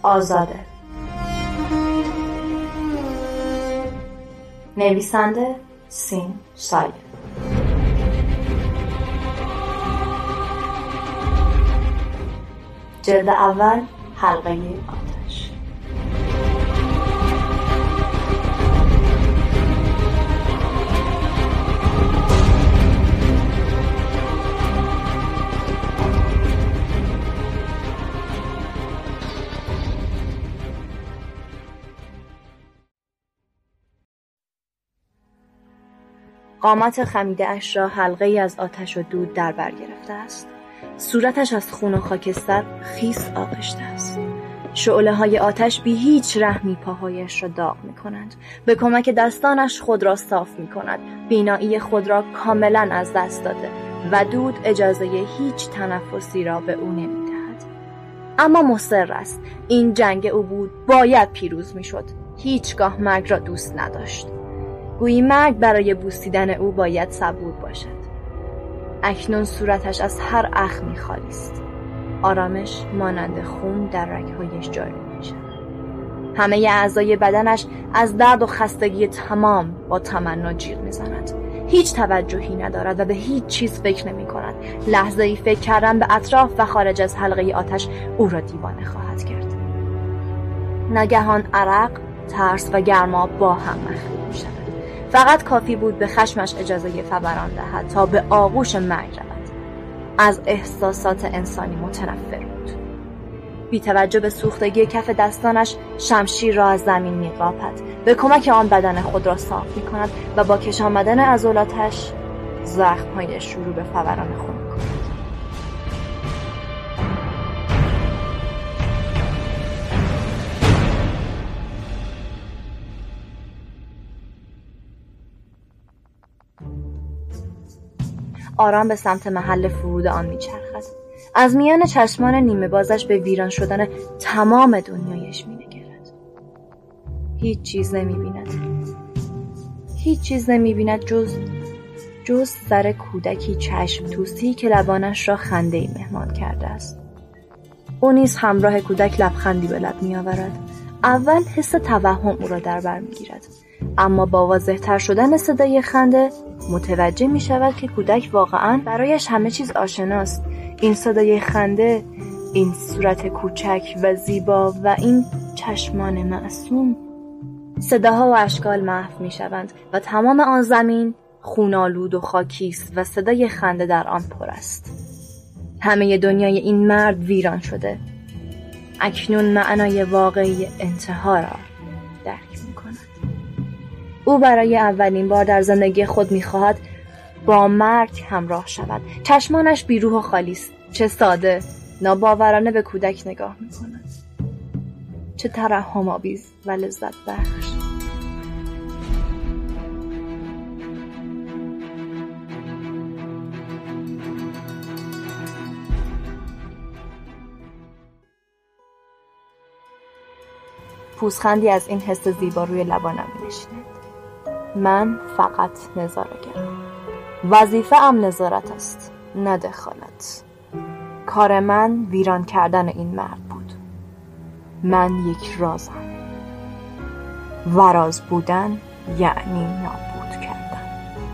آزاده. نویسنده سین سایه. جلد اول، حلقه آتش. قامت خمیده اش را حلقه ای از آتش و دود در بر گرفته است. صورتش از خون و خاکستر خیس آغشته است. شعله های آتش بی هیچ رحمی پاهایش را داغ می کنند. به کمک دستانش خود را صاف می کند. بینایی خود را کاملا از دست داده و دود اجازه هیچ تنفسی را به او نمی دهد. اما مصر است. این جنگ او بود، باید پیروز می شد. هیچگاه مرگ را دوست نداشت. گویی مرگ برای بوسیدن او باید صبور باشد. اکنون صورتش از هر اخمی خالی است. آرامش مانند خون در رگ‌هایش جاری می‌شود. همه اعضای بدنش از درد و خستگی تمام با تمنا جیغ می‌زند. هیچ توجهی ندارد و به هیچ چیز فکر نمی‌کند. لحظه‌ای فکر کردن به اطراف و خارج از حلقه آتش او را دیوانه خواهد کرد. ناگهان عرق، ترس و گرما با هم مخلوط می‌شوند. فقط کافی بود به خشمش اجازه فوران دهد تا به آغوش مرگ رود. از احساسات انسانی متنفر بود. بی توجه به سوختگی کف دستانش شمشیر را از زمین می‌قاپد. به کمک آن بدن خود را صاف می‌کند و با کش آمدن عضلاتش زخم‌هایش شروع به فوران خون می‌کند. آرام به سمت محل فرود آن میچرخد. از میان چشمان نیمه بازش به ویران شدن تمام دنیایش مینگرد. هیچ چیز نمیبیند جز سر کودکی چشم توسی که لبانش را خنده‌ای مهمان کرده است. او نیز همراه کودک لبخندی به لب میآورد. اول حس توهم او را در بر میگیرد، اما با واضح‌تر شدن صدای خنده متوجه می شود که کودک واقعاً برایش همه چیز آشناست. این صدای خنده، این صورت کوچک و زیبا و این چشمان معصوم. صداها و اشکال محو می شوند و تمام آن زمین خونالود و خاکی است و صدای خنده در آن پر است. همه دنیای این مرد ویران شده. اکنون معنای واقعی انتها را درک می کند. او برای اولین بار در زندگی خود می‌خواهد با مرگ همراه شود. چشمانش بیروح و خالی است. چه ساده، ناباورانه به کودک نگاه می‌کند. چه ترحم‌آمیز و لذت بخش. پوزخندی از این حس زیبا روی لبانم می‌نشیند. من فقط نظاره‌گرم. وظیفه‌ام نظارت است، نه دخالت. کار من ویران کردن این مرد بود. من یک رازم. و راز بودن یعنی نابود کردن.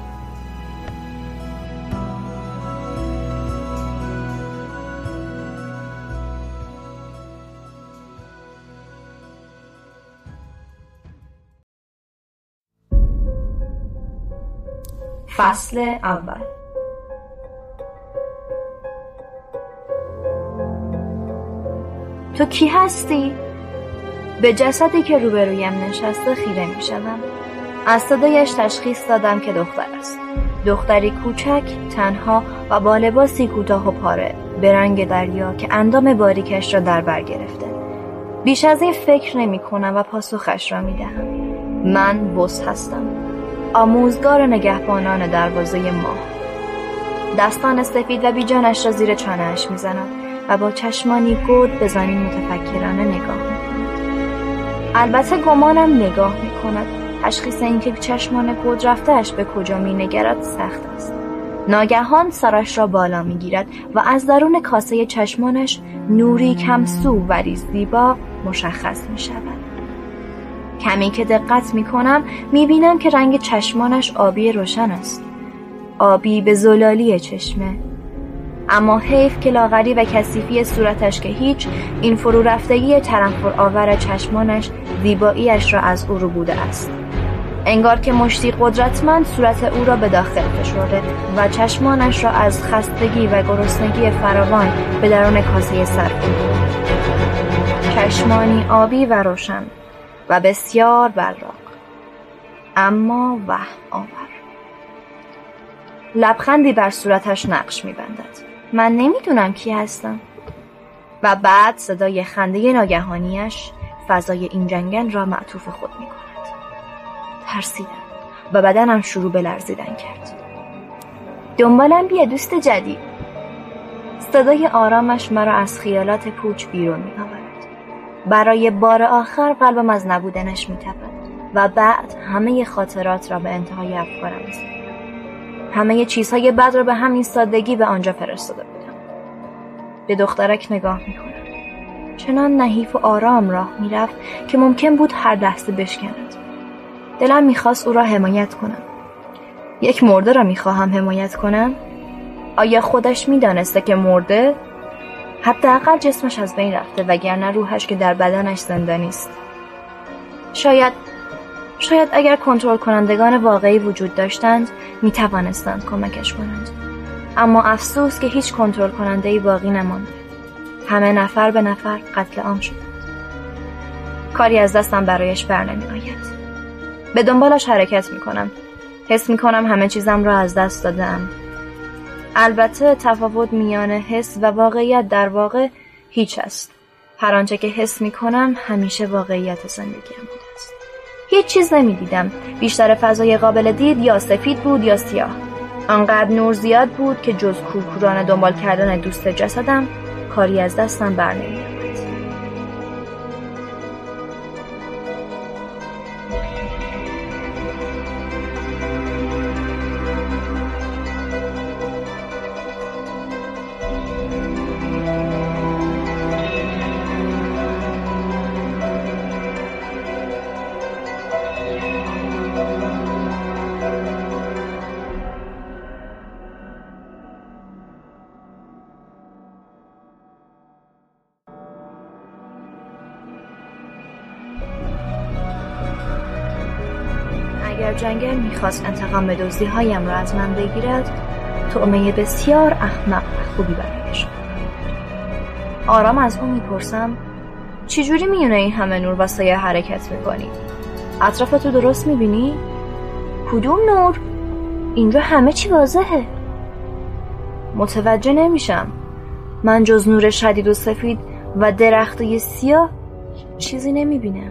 فصل اول. تو کی هستی؟ به جسدی که روبرویم نشسته خیره می شدم. از صدایش تشخیص دادم که دختر است. دختری کوچک، تنها و با لباسی کوتاه و پاره به رنگ دریا که اندام باریکش را در بر گرفته. بیش از این فکر نمی کنم و پاسخش را می دهم. من بوس هستم، آموزگار نگهبانان دروازه ماه. دستان سفید و بیجانش را زیر چانه‌اش می زند و با چشمانی گود به زمین متفکرانه نگاه می کند. البته گمانم نگاه می کند. تشخیص اینکه چشمان گود رفته‌اش به کجا می نگرد سخت است. ناگهان سرش را بالا می گیرد و از درون کاسه چشمانش نوری کمسو ولی زیبا مشخص می شود. کمی که دقت می کنم می بینم که رنگ چشمانش آبی روشن است. آبی به زلالی چشمه. اما حیف که لاغری و کثیفی صورتش که هیچ، این فرو رفتگی تنفر آور چشمانش زیباییش را از او ربوده است. انگار که مشتی قدرتمند صورت او را به داخل فشرده و چشمانش را از خستگی و گرسنگی فراوان به درون کاسه سر فرو. چشمانی آبی و روشن و بسیار براق، اما وهم آور. لبخندی بر صورتش نقش می‌بندد. من نمیدونم کی هستم. و بعد صدای خنده ناگهانیش فضای این جنگل را معطوف خود می‌کند. ترسیدم و بدنم شروع به لرزیدن کرد. دنبالم بیا دوست جدید. صدای آرامش مرا از خیالات پوچ بیرون می‌آورد. برای بار آخر قلبم از نبودنش می‌تپد و بعد همه خاطرات را به انتهای افکارم می‌سپارم. همه چیزهای بد را به همین سادگی به آنجا فرستاده بودم. به دخترک نگاه می‌کنم. چنان نحیف و آرام راه می‌رفت که ممکن بود هر لحظه بشکند. دلم می‌خواست او را حمایت کنم. یک مرده را می‌خواهم حمایت کنم؟ آیا خودش می‌دانسته که مرده؟ حداقل جسمش از بین رفته وگرنه روحش که در بدنش زنده نیست. شاید اگر کنترل کنندگان واقعی وجود داشتند می‌توانستند کمکش کنند. اما افسوس که هیچ کنترل کننده‌ای باقی نمانده. همه نفر به نفر قتل عام شدند. کاری از دستم برایش برنمی‌آید. به دنبالش حرکت می‌کنم. حس می‌کنم همه چیزم را از دست دادم. البته تفاوت میان حس و واقعیت در واقع هیچ است. هر آنچه که حس می‌کنم همیشه واقعیت زندگیم بوده است. هیچ چیز نمی‌دیدم. بیشتر فضای قابل دید یا سفید بود یا سیاه. آنقدر نور زیاد بود که جز کورکورانه دنبال کردن دوست جسدم کاری از دستم برنمی‌آمد. اگر جنگل میخواست انتقام دزدی‌هایم را از من بگیرد، طعمه بسیار احمق و خوبی برایش بود. آرام از او میپرسم چجوری میونه این همه نور واسه حرکت میکنی؟ اطرافتو درست میبینی؟ کدوم نور؟ اینجا همه چی واضحه. متوجه نمیشم. من جز نور شدید و سفید و درختای سیاه چیزی نمیبینم.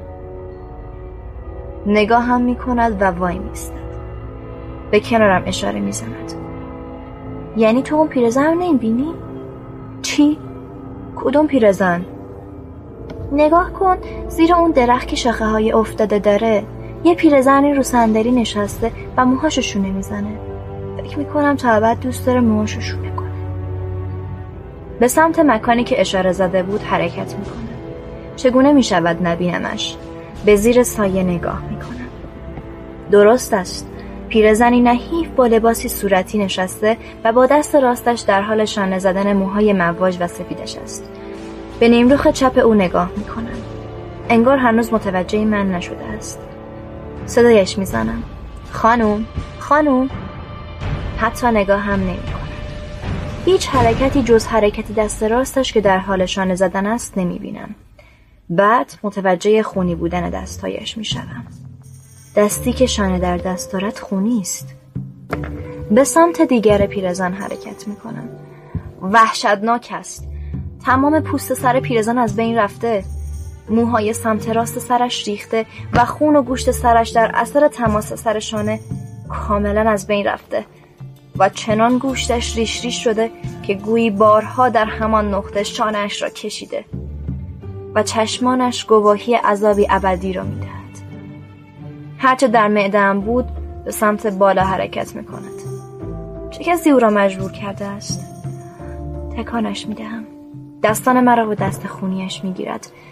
نگاه هم میکند و وای میستد. به کنارم اشاره میزند. یعنی تو اون پیرزن رو نمیبینی؟ چی؟ کدوم پیرزن؟ نگاه کن زیر اون درخت که شاخه های افتاده داره. یه پیرزنی رو صندلی نشسته و موهاشو شونه میزنه. فکر میکنم تا ابد دوست داره موهاشو شونه کنه. به سمت مکانی که اشاره زده بود حرکت میکنه. چگونه میشود نبینمش؟ به زیر سایه نگاه میکنم. درست است. پیرزنی نحیف با لباسی صورتی نشسته و با دست راستش در حال شانه زدن موهای مواج و سفیدش است. به نیمروخ چپ او نگاه میکنم. انگار هنوز متوجه من نشده است. صدایش میزنم. خانوم. حتی نگاه هم نمیکنم. هیچ حرکتی جز حرکتی دست راستش که در حال شانه زدن است نمیبینم. بعد متوجه خونی بودن دستایش میشوم. دستی که شانه در دست دارد خونی است. به سمت دیگر پیرزن حرکت میکنم. وحشتناک است. تمام پوست سر پیرزن از بین رفته. موهای سمت راست سرش ریخته و خون و گوشت سرش در اثر تماس سر شانه کاملا از بین رفته و چنان گوشتش ریش ریش شده که گویی بارها در همان نقطه شانه‌اش را کشیده و چشمانش گواهی عذابی ابدی را می‌دهد. هرچه در معده‌ام بود به سمت بالا حرکت می‌کند. چه کسی او را مجبور کرده است؟ تکانش می‌دهم. دستان مرا با دست خونیش می‌گیرد.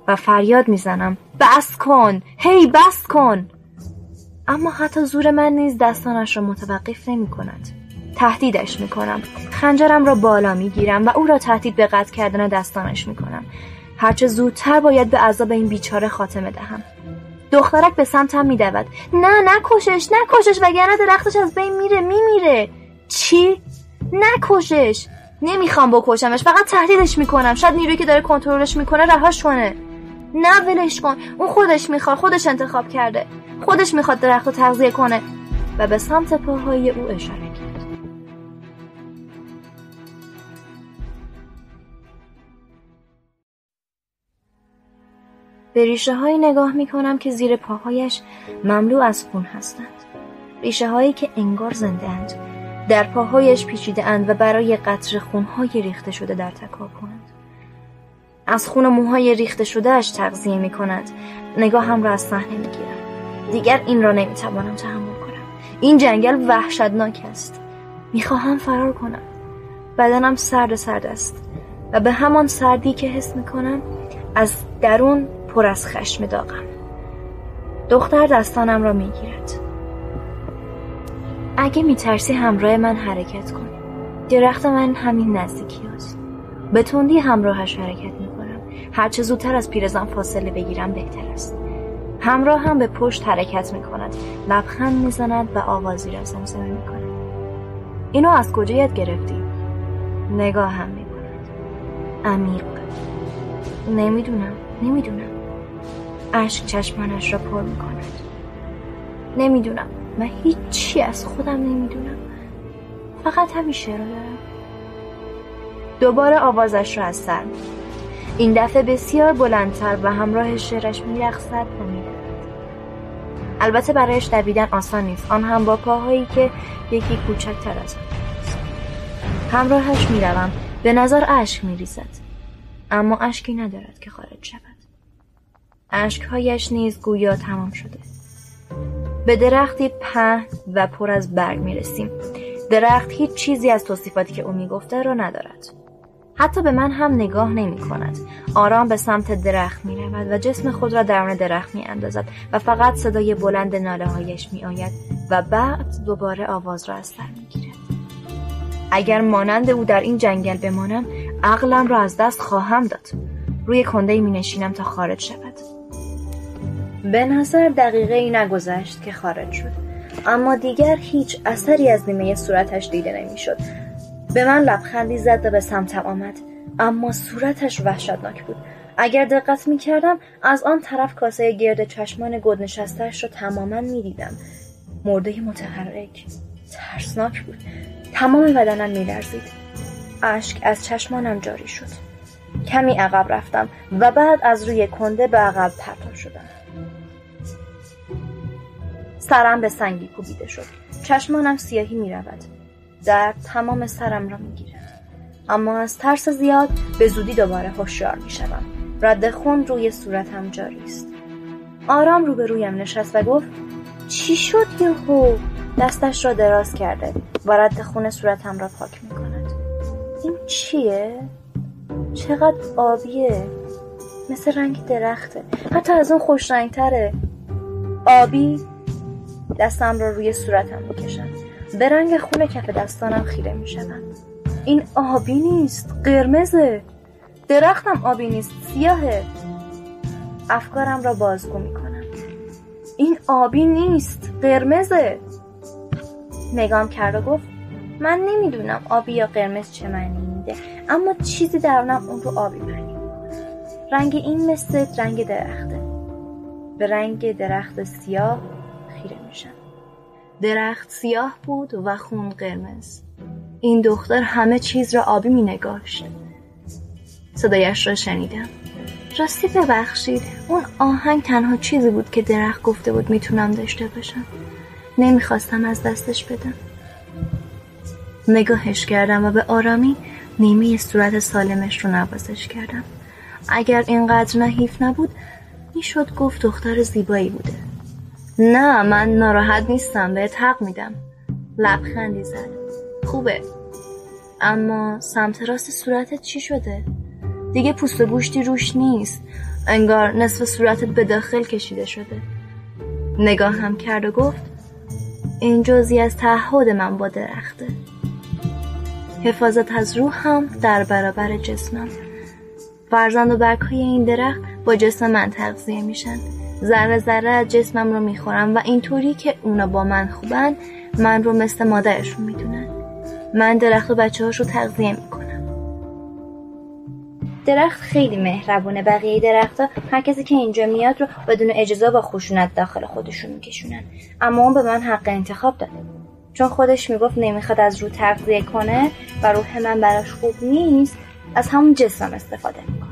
و فریاد میزنم بس کن، هی بس کن. اما حتی زور من نیز دستانش را متوقف نمی کند. تهدیدش می کنم. خنجرم را بالا می گیرم و او را تهدید به قطع کردن دستانش می کنم. هرچه زودتر باید به عذاب این بیچاره خاتمه دهم. دخترک به سمتم می دود. نه نکشش وگرنه درختش از بین میره. چی؟ نکشش. نمیخوام بکشمش، فقط تهدیدش میکنم. شاید نیرویی که داره کنترلش میکنه رهاش کنه. نه ولش کن، اون خودش میخواد، خودش انتخاب کرده، خودش میخواد درختو تغذیه کنه. و به سمت پاهای او اشاره کرد. به ریشه هایی نگاه میکنم که زیر پاهایش مملو از خون هستند. ریشه هایی که انگار زنده اند، در پاهایش پیچیده اند و برای قطره خونهای ریخته شده در تکاپوند. از خون موهای ریخته شده اش تغذیه می کند. نگاهم را از صحنه می گیرم. دیگر این را نمی توانم تحمل کنم. این جنگل وحشتناک است. می خواهم فرار کنم. بدنم سرد است و به همان سردی که حس می کنم از درون پر از خشم داغم. دختر دستانم را می گیرد. اگه می ترسی همراه من حرکت کن. درخت من همین نزدیکی هست. به تندی همراهش حرکت می کنم. هرچه زودتر از پیرزن فاصله بگیرم بهتر است. همراه هم به پشت حرکت می کند. لبخند می زند و آوازی را زمزمه می کند. اینو از کجا یاد گرفتی؟ نگاه هم می کند. عمیق. نمیدونم. اشک چشمانش را پر می کند. نمیدونم. من هیچی از خودم نمیدونم. فقط همین شعر رو دارم. دوباره آوازش را از سر می کند. این دفعه بسیار بلندتر و همراه شعرش میرقصد و میدود. البته برایش دویدن آسان نیست، آن هم با پاهایی که یکی کوچکتر از آن است. همراهش میروم. به نظر اشک میریزد، اما اشکی ندارد که خارج شود. اشکهایش نیز گویا تمام شده. به درختی پهن و پر از برگ میرسیم. درخت هیچ چیزی از توصیفاتی که او میگفته را ندارد. حتی به من هم نگاه نمی کند. آرام به سمت درخت می رود و جسم خود را درون درخت می اندازد و فقط صدای بلند ناله هایش می آید و بعد دوباره آواز را از سر می گیرد. اگر مانند او در این جنگل بمانم، عقلم را از دست خواهم داد. روی کنده‌ای می نشینم تا خارج شود. به نظر دقیقه‌ای نگذشت که خارج شد، اما دیگر هیچ اثری از نیمه صورتش دیده نمی شد. به من لبخندی زد و به سمتم آمد، اما صورتش وحشتناک بود. اگر دقت می کردم از آن طرف کاسه گرد چشمان گود نشسته‌اش را تماما می دیدم. مرده متحرک، ترسناک بود. تمام بدنم می لرزید. اشک از چشمانم جاری شد. کمی عقب رفتم و بعد از روی کنده به عقب پرتاب شدم. سرم به سنگی کوبیده شد. چشمانم سیاهی می رود. درد تمام سرم را می گیرد. اما از ترس زیاد به زودی دوباره هوشیار می شدم. رد خون روی صورتم جاری است. آرام روبرویم نشست و گفت چی شد یهو؟ دستش را دراز کرده و رد خون صورتم را پاک می کند. این چیه؟ چقدر آبیه، مثل رنگ درخته، حتی از اون خوش رنگ تره. آبی. دستم را روی صورتم می کشم. به رنگ خون کف دستانم خیره می شدم. این آبی نیست، قرمزه. درختم آبی نیست، سیاهه. افکارم را بازگو می کنم. این آبی نیست، قرمزه. نگام کرد و گفت من نمیدونم آبی یا قرمز چه معنی میده، اما چیزی درونم اون رو آبی معنی میکنه. رنگ این مثل رنگ درخته. به رنگ درخت سیاه خیره میشم. درخت سیاه بود و خون قرمز. این دختر همه چیز را آبی می نگاشت. صدایش را شنیدم. راستی ببخشید، اون آهنگ تنها چیزی بود که درخت گفته بود میتونم داشته باشم. نمیخواستم از دستش بدم. نگاهش کردم و به آرامی نیمه صورت سالمش رو نوازش کردم. اگر اینقدر نحیف نبود میشد گفت دختر زیبایی بوده. نه، من ناراحت نیستم، بهت حق میدم. لبخندی زد. خوبه. اما سمت راست صورتت چی شده؟ دیگه پوست و گوشتی روش نیست. انگار نصف صورتت به داخل کشیده شده. نگاه هم کرد و گفت این جزئی از تعهد من با درخته. حفاظت از روح هم در برابر جسمم. فرزند و برگ‌های این درخت با جسم من تغذیه میشن. ذره ذره از جسمم رو میخورم و اینطوری که اونا با من خوبن من رو مثل مادرشون میدونن. من درخت و بچه‌هاش رو تغذیه میکنم. درخت خیلی مهربونه. بقیه درخت‌ها هر کسی که اینجا میاد رو بدون اجازه با خشونت داخل خودشون میکشونن، اما اون به من حق انتخاب داده. چون خودش میگفت نمیخواد از روح تغذیه کنه و روح من براش خوب نیست، از همون جسمم استفاده میکنه.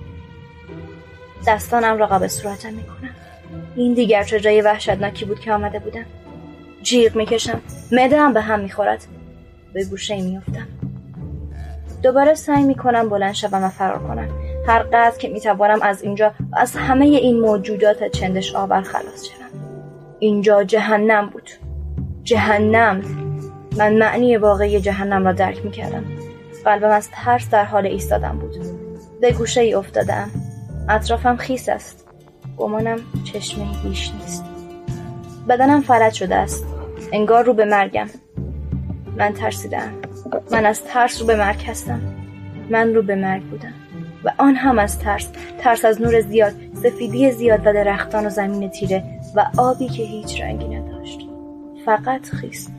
دستانم را قاب صورتم میکنم. این دیگر چه جای وحشتناکی بود که آمده بودم. جیغ میکشم، معده‌ام به هم میخورد. به گوشه میافتم. دوباره سعی میکنم بلند شوم و فرار کنم. هر قدر که میتوانم از اینجا و از همه این موجودات چندش آور خلاص شوم. اینجا جهنم بود. جهنم. من معنی واقعی جهنم را درک میکردم. قلبم از ترس در حال ایستادن بود. به گوشه ای افتادم. اطرافم خیس است. گمانم چشمه بیش نیست. بدنم فلج شده است. انگار رو به مرگم. من ترسیدم. من از ترس رو به مرگ هستم. من رو به مرگ بودم و آن هم از ترس از نور زیاد، سفیدی زیاد و درختان و زمین تیره و آبی که هیچ رنگی نداشت، فقط خیس.